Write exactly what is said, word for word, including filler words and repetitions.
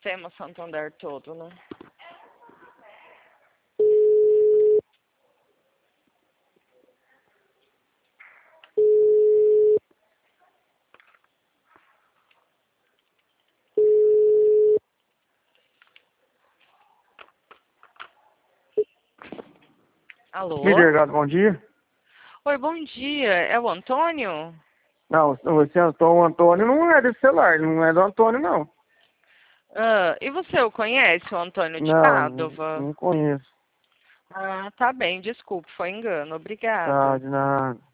sistema Santander todo, né? Alô? Midergado, bom dia. Oi, bom dia. É o Antônio? Não, você Antônio, o Antônio não é desse celular, não é do Antônio, não. Ah, e você o conhece, o Antônio de Não, Pádua? não conheço. Ah, tá bem, desculpe, foi engano. Tá, Obrigada. de nada.